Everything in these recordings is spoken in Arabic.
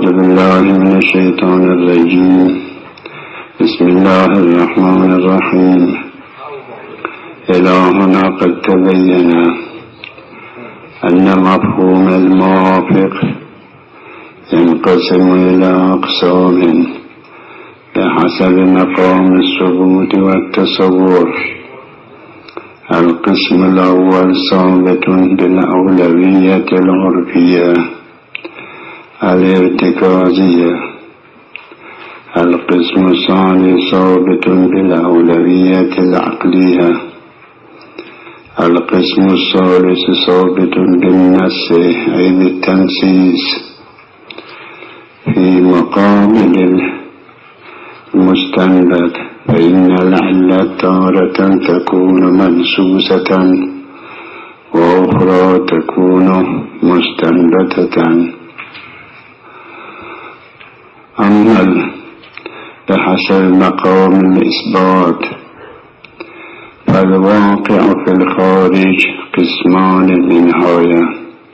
أعوذ بالله من الشيطان الرجيم. بسم الله الرحمن الرحيم. إلهنا قد تبين أن مفهوم الموافق ينقسم إلى أقسام بحسب مقام الثبوت والتصور. القسم الأول ثابت بالأولوية العرفية الارتكازية. القسم الثاني ثابت بالأولوية العقلية. القسم الثالث ثابت بالنص أي بالتنسيس. في مقابل المستنبت فإن العلة تارة تكون منسوسة وأخرى تكون مستنبتة. أما بحسب مقام الإثبات فالواقع في الخارج قسمان بنهاية.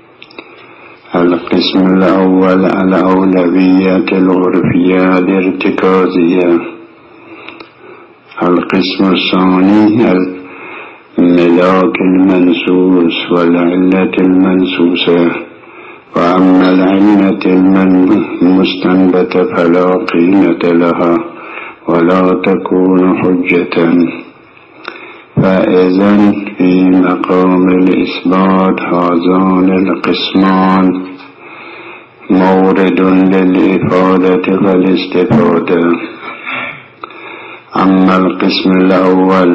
القسم الأول الأولوية العرفية الارتكازية. القسم الثاني الملاك المنسوس والعلة المنسوسة. وأما العلة المستنبتة فلا قيمة لها ولا تكون حجة. فإذا في مقام الإثبات هذان القسمان مورد للإفادة والاستفادة. أما القسم الأول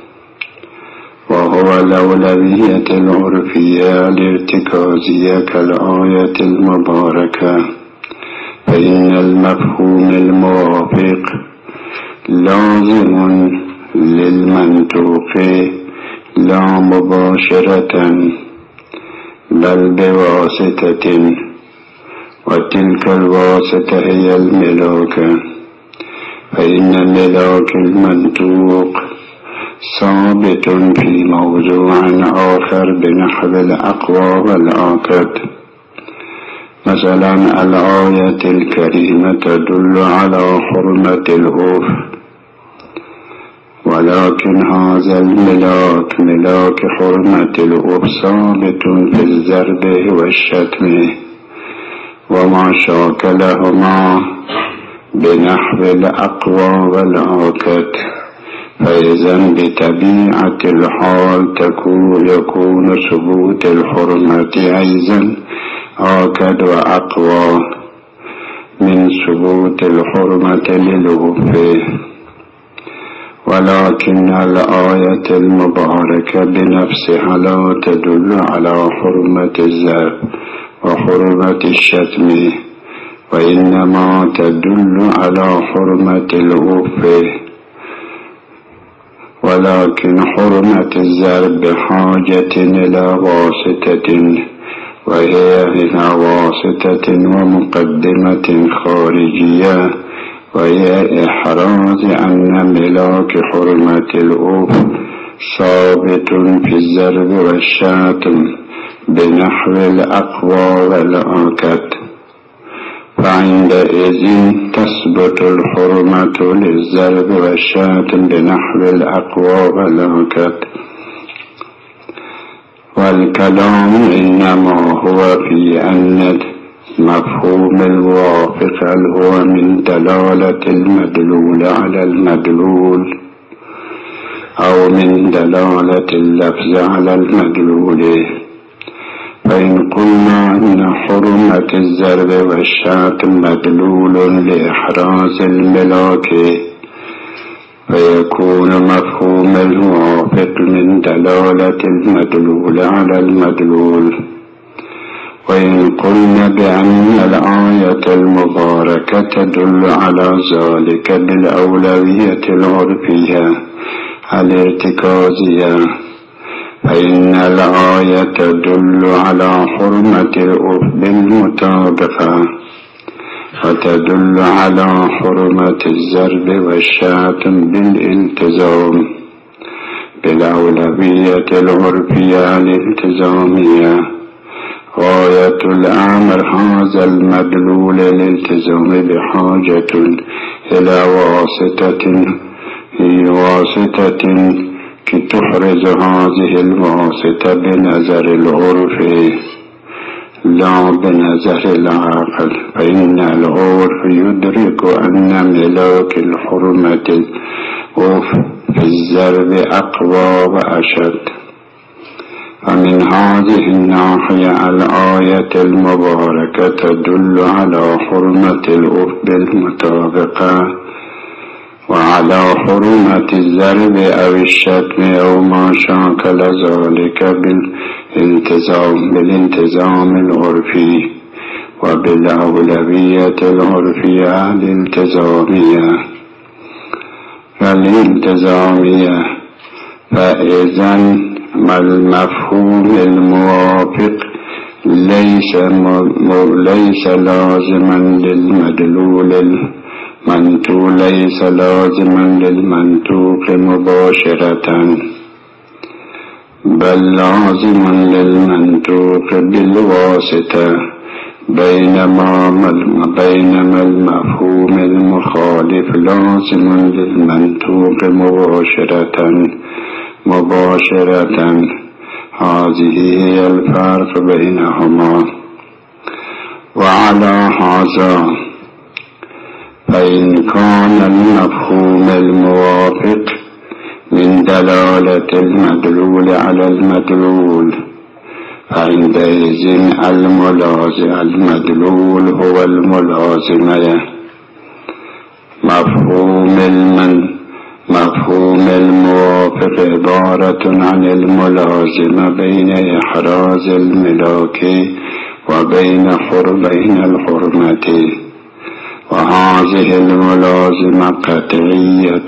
وهو الأولوية العرفية الارتكازية كالآية المباركة فإن المفهوم الموافق لازم للمنطوق لا مباشرة بل بواسطة، وتلك الواسطة هي الملاك. فإن ملاك المنطوق ثابت في موضوع آخر بنحو الأقوى والآكد. مثلا الآية الكريمة تدل على حرمة العرف، ولكن هذا الملاك ملاك حرمة العرف ثابت في الضرب والشتم وما شاكلهما بنحو الأقوى والآكد. فإذا بطبيعة الحال يكون ثبوت الحرمة أيضا آكد وأقوى من ثبوت الحرمة للعرف. ولكن الآية المباركة بنفسها لا تدل على حرمة الضرب وحرمة الشتم، وإنما تدل على حرمة العرف. ولكن حرمة الضرب بحاجة إلى واسطة، وهي إلى واسطة ومقدمة خارجية، وهي إحراز أن ملاك حرمة العرف ثابت في الضرب والشتم بنحو الأقوى والآكد. فعندئذ تثبت الحرمة للضرب والشتم بنحو الأقوى والآكد. والكلام إنما هو في أن مفهوم الوافق هو من دلالة المدلول على المدلول أو من دلالة اللفظ على المدلول. فإن قلنا أن حرمة الضرب والشتم مدلول لإحراز الملاك فيكون مفهوم الوافق من دلالة المدلول على المدلول. وإن قلنا بأن الآية المباركة تدل على ذلك بالأولوية العرفية الارتكازية فإن الآية تدل على حرمة العرف بالمطابقة، وتدل على حرمة الضرب والشتم بالالتزام بالأولوية العرفية الالتزامية. غاية الأمر هذا المدلول الالتزام بحاجة إلى واسطة كي تحرز هذه الواسطة بنظر العرف لا بنظر العقل، فإن العرف يدرك أن ملاك الحرمة في الزرب أقوى وأشد. فمن هذه الناحية الآية المباركة تدل على حرمة الأرب المطابقة وعلى حرمة الزرب أو الشتم أو ما شاكل ذلك بالانتظام العرفي وبالأولوية العرفية الالتزامية. فإذن ما المفهوم الموافق ليس لازما للمدلول ليس لازما للمنطوق مباشرة، بل لازما للمنطوق بالواسطة، بينما المفهوم المخالف لازم للمنطوق مباشرة. هذه هي الفرق بينهما. وعلى هذا فإن كان المفهوم الموافق من دلالة المدلول على المدلول، فعندئذ المدلول هو الملازمة. مفهوم الموافق عبارة عن الملازمة بين إحراز الملاك وبين الحرمة، وهذه الملازمة قطعية.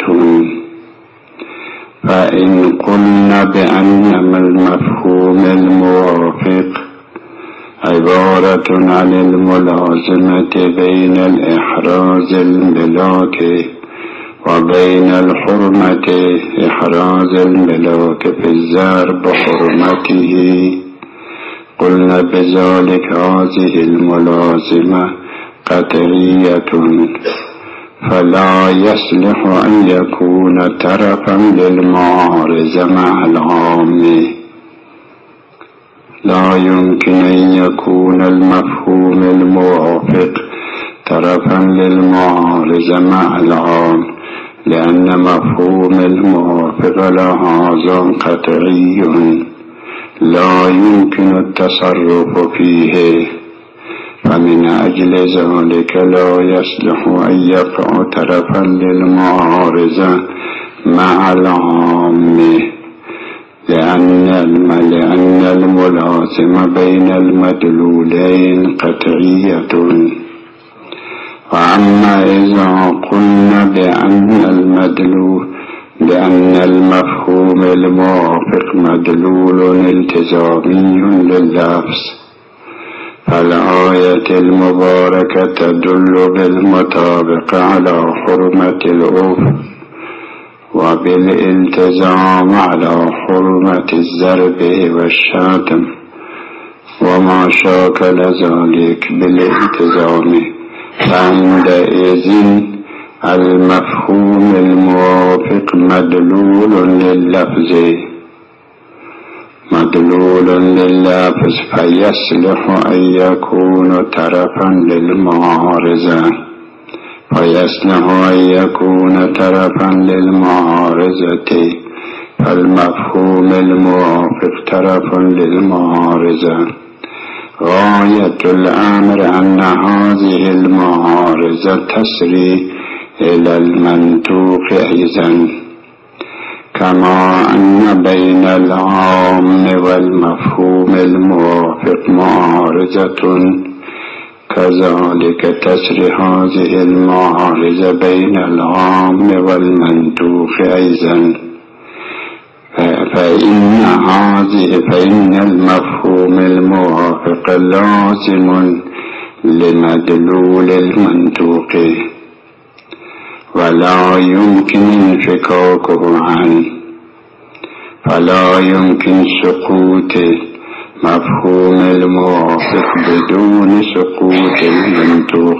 فإن قلنا بأن المفهوم الموافق عبارة عن الملازمة بين الإحراز الملاك وبين الحرمة، إحراز الملاك في الزرب حرمته، قلنا بذلك هذه الملازمة قطعية، فلا يصلح أن يكون طرفا للمعارضة مع العام. لا يمكن أن يكون المفهوم الموافق طرفا للمعارضة مع العام، لأن مفهوم الموافق لهذا قطعي لا يمكن التصرف فيه، فمن أجل ذلك لا يصلح أن يقع طرفا للمعارضة مع العام، لأن الملازمة بين المدلولين قطعية. وأما إذا قلنا بأن المفهوم الموافق مدلول التزامي لللفظ، فالآية المباركة تدل بالمطابقة على حرمة العرف وبالالتزام على حرمة الزرب والشتم وما شاكل ذلك بالالتزام. فعندئذ المفهوم الموافق مدلول لللفظ، فيصلح أن يكون طرفا للمعارضة، فالمفهوم الموافق طرف للمعارضة. غاية الأمر أن هذه المعارضة تسري إلى المنطوق أيضا، كما أن بين العام والمفهوم الموافق معارضة، كذلك تسري هذه المعارضة بين العام والمنطوق أيضا. فإن المفهوم الموافق لازم لمدلول المنطوق ولا يمكن انفكاكه عنه، فلا يمكن سقوطه مفهوم الموافق بدون سقوط المنطوق،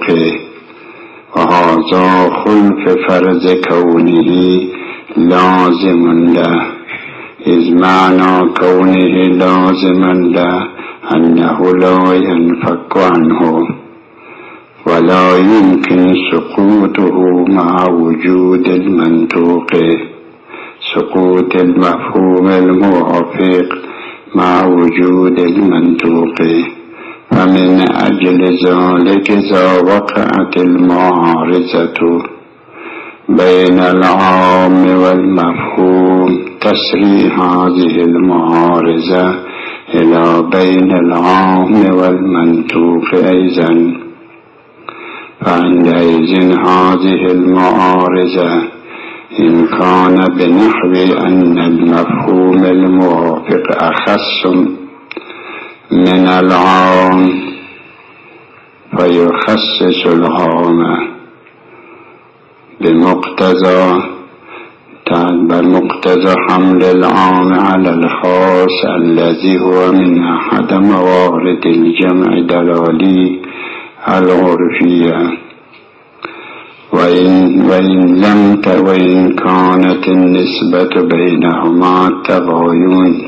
وهذا خلف فرض كونه لازم له، إذ معنى كونه لازما له أنه لا ينفك عنه ولا يمكن سقوطه مع وجود المنطوق، سقوط المفهوم الموافق مع وجود المنطوق. فمن أجل ذلك إذا وقعت المعارضة بين العام والمفهوم تسري هذه المعارضة إلى بين العام والمنطوق أيضا، فعندئذ هذه المعارضة إن كان بنحو أن المفهوم الموافق أخص من العام فيخصص العام بمقتضى حمل العام على الخاص الذي هو من أحد موارد الجمع الدلالي العرفية. وإن كانت النسبة بينهما التباين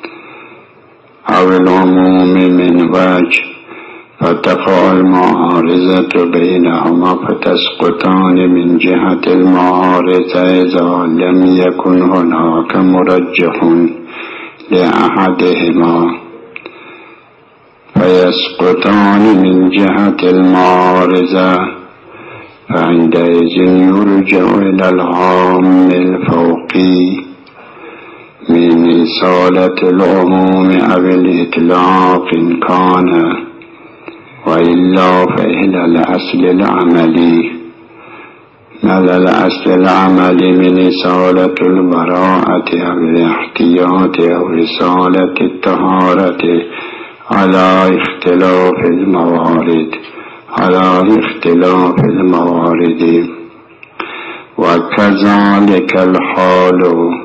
أو العموم من وجه فتقع المعارضة بينهما فتسقطان من جهة المعارضة إذا لم يكن هناك مرجح لأحدهما، فيسقطان من جهة المعارضة، فعندئذ يرجع إلى العام الفوقي من إصالة العموم أو الإطلاق إن كان، وإلا فإلى الأصل العملي من إصالة البراءة أو الاحتياط أو إصالة الطهارة على اختلاف الموارد. وكذلك الحال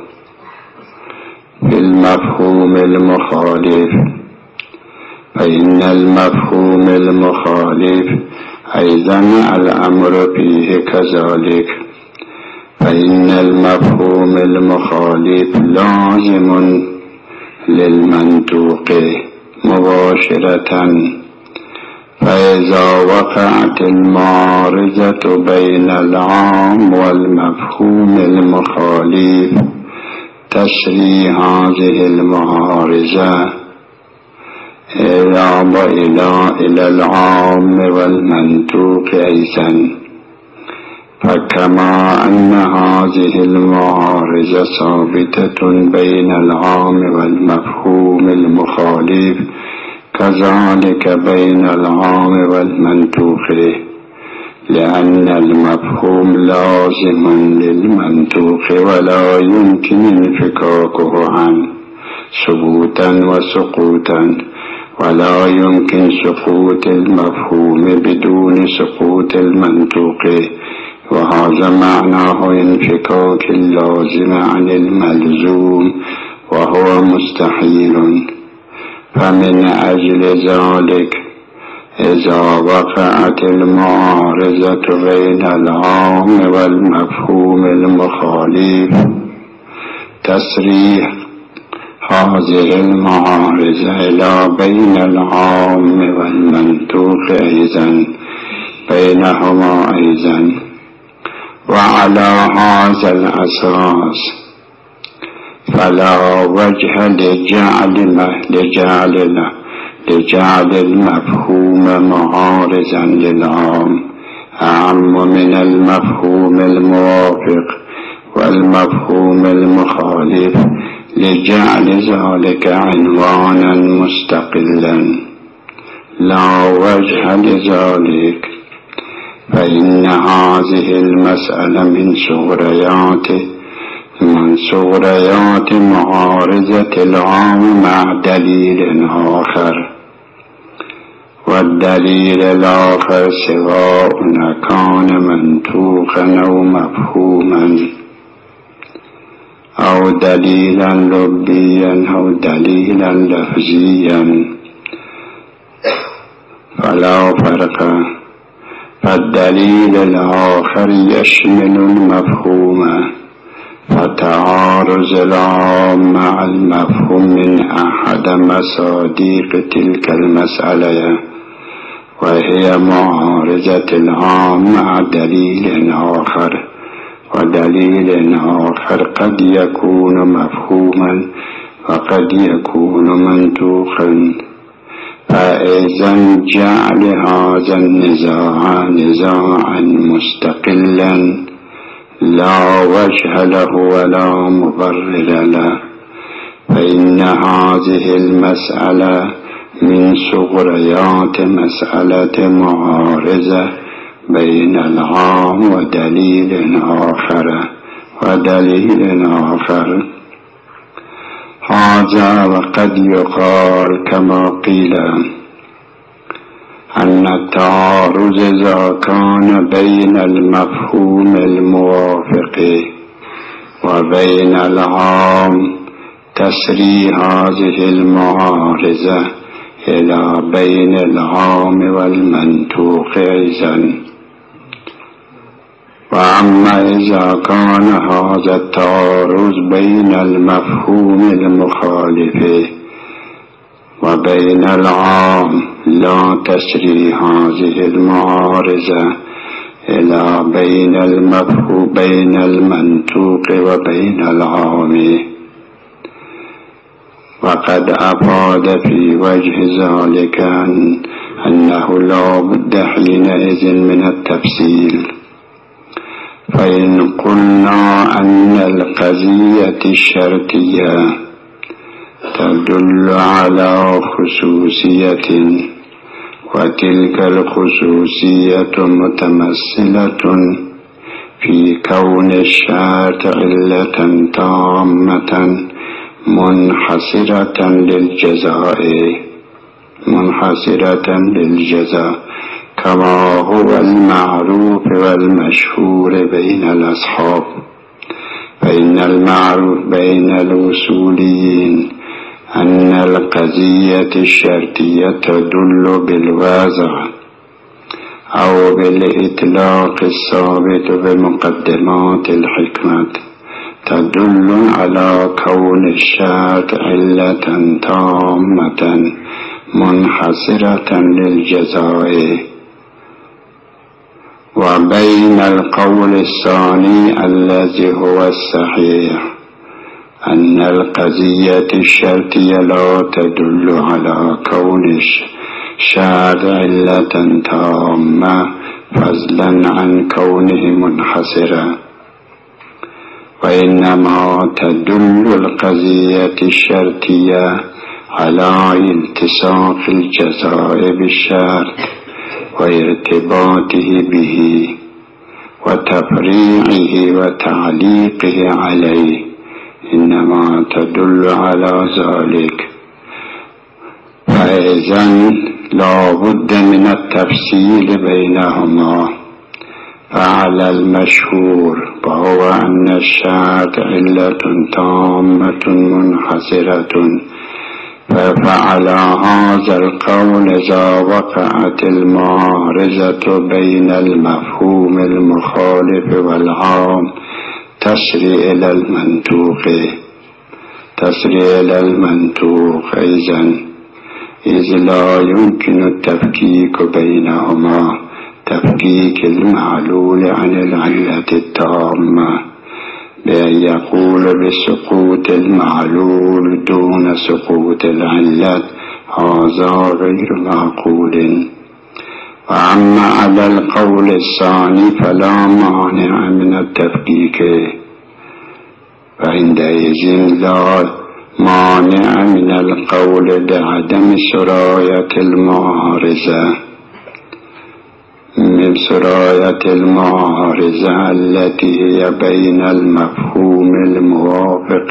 في المفهوم المخالف، فإن المفهوم المخالف أيضا الأمر فيه كذلك، فإن المفهوم المخالف لازم للمنطوق مباشرة، فإذا وقعت المعارضة بين العام والمفهوم المخالف تسري هذه المعارضة إلى العام والمنطوق أيضا. فكما أن هذه المعارضة ثابتة بين العام والمفهوم المخالف كذلك بين العام والمنطوق، لأن المفهوم لازم للمنطوق ولا يمكن انفكاكه عنه ثبوتا وسقوطا، ولا يمكن سقوط المفهوم بدون سقوط المنطوق، وهذا معناه انفكاك اللازم عن الملزوم وهو مستحيل. فمن أجل ذلك إذا وقعت المعارضة بين العام والمفهوم المخالف تسري هذه المعارضة إلى بين العام والمنطوق أيضا بينهما أيضا. وعلى هذا الأساس فلا وجه لجعل المفهوم معارضا للعام أعم من المفهوم الموافق والمفهوم المخالف، لجعل ذلك عنوانا مستقلا. لا وجه لذلك، فإن هذه المسألة من صغريات معارضة العام مع دليل آخر، والدليل الآخر سواء كان منطوقا أو مفهوما أو دليلا لبيا أو دليلا لفظيا فلا فرق. فالدليل الآخر يشمل المفهوم، فتعارض العام مع المفهوم من أحد مصادق تلك المسألة، وهي معارضة العام مع دليل آخر، ودليل آخر قد يكون مفهوما وقد يكون منطوقا. فإذا جعل هذا النزاع نزاعا مستقلا لا وجه له ولا مبرر له، فإن هذه المسألة من صغريات مسألة معارضة بين العام ودليل آخر. هذا وقد يقال كما قيل أن التعارض إذا كان بين المفهوم الموافق وبين العام تسري هذه المعارضة إلى بين العام والمنطوق أيضا. وأما إذا كان هذا التعارض بين المفهوم المخالف وبين العام لا تسري هذه المعارضة إلى بين المنطوق وبين العام. وقد أفاد في وجه ذلك أنه لا بد حينئذ من التفصيل. فإن قلنا أن القضية الشرطية تدل على خصوصية، وتلك الخصوصية متمثلة في كون الشرط علة تامة منحصرة للجزاء كما هو المعروف والمشهور بين الأصحاب. فإن المعروف بين الأصوليين أن القضية الشرطية تدل بالوازع أو بالإطلاق الثابت بمقدمات الحكمة، تدل على كون الشرط علة تامة منحصرة للجزاء. وبين القول الثاني الذي هو الصحيح أن القضية الشرطية لا تدل على كون الشرط علة تامة فضلا عن كونه منحصرا، وإنما تدل القضية الشرطية على التصاق الجزاء بالشرط وارتباطه به وتفريعه وتعليقه عليه، إنما تدل على ذلك. فإذن لا بد من التفصيل بينهما. فعلى المشهور وهو أن الشرط علة تامة منحصرة، فعلى هذا القول إذا وقعت المعارضة بين المفهوم المخالف والعام تسري إلى المنطوق أيضا، إذ لا يمكن التفكيك بينهما تفكيك المعلول عن العلة التامة بأن يقول بسقوط المعلول دون سقوط العلة، هذا غير معقول. وأما على القول الثاني فلا مانع من التفكيك، فعندئذ لا مانع من القول بعدم سراية المعارضة التي هي بين المفهوم الموافق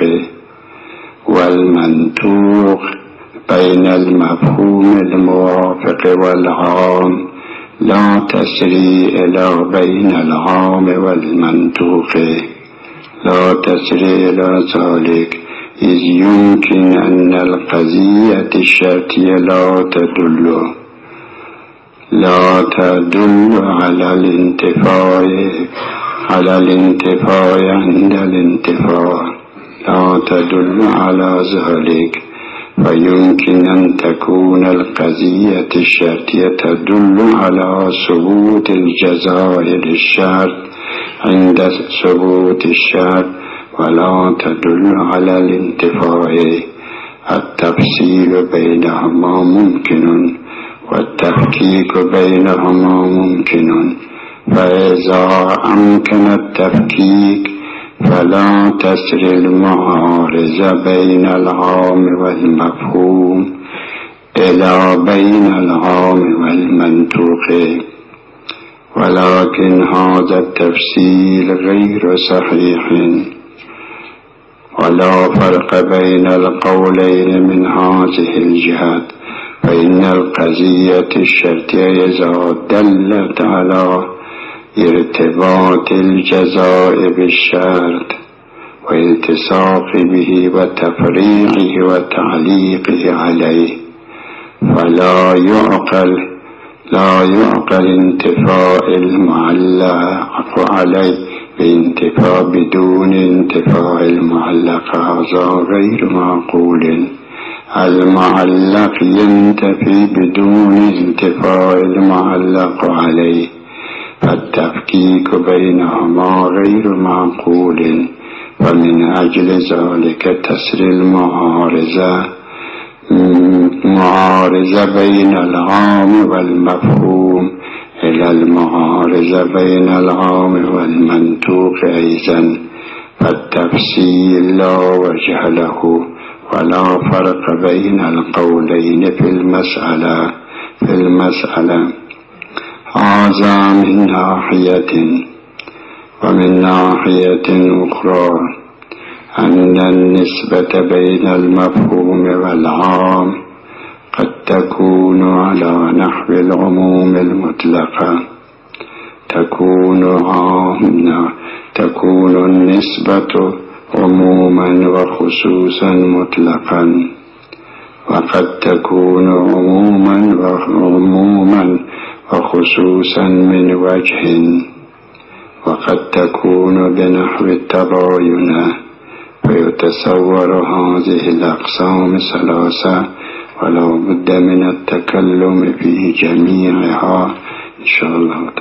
والمنطوق، بين المفهوم الموافق والعام لا تسري إلى بين العام والمنطوق، لا تسري إلى ذلك، إذ يمكن أن القضية الشرطية لا تدل على الانتفاع عند الانتفاع، لا تدل على ذلك. فيمكن أن تكون القضية الشرطية تدل على ثبوت الجزاء للشرط عند ثبوت الشرط، ولا تدل على الانتفاع. التفصيل بينهما ممكن والتفكيك بينهما ممكن، فإذا أمكن التفكيك فلا تسري المعارضة بين العام والمفهوم إلى بين العام والمنطوق، ولكن هذا التفصيل غير صحيح، ولا فرق بين القولين من هذه الجهة. فإن القضية الشرطية إذا دلت على ارتباط الجزاء بالشرط والتصاق به وتفريعه وتعليقه عليه، فلا يعقل انتفاء المعلق عليه بانتفاء بدون انتفاء المعلق، هذا غير معقول. المعلق ينتفي بدون انتفاء المعلق عليه، فالتفكيك بينهما غير معقول. ومن أجل ذلك تسري المعارضة بين العام والمفهوم إلى المعارضة بين العام والمنطوق أيضا، فالتفصيل لا وجه له، ولا فرق بين القولين في المسألة. هذا من ناحية. ومن ناحية أخرى أن النسبة بين المفهوم والعام قد تكون على نحو العموم المطلقة، تكون النسبة عموما وخصوصا مطلقا، وقد تكون عموما وخصوصا من وجه، وقد تكون بنحو التباين. فيتصور هذه الأقسام ثلاثة، ولا بد من التكلم في جميعها إن شاء الله.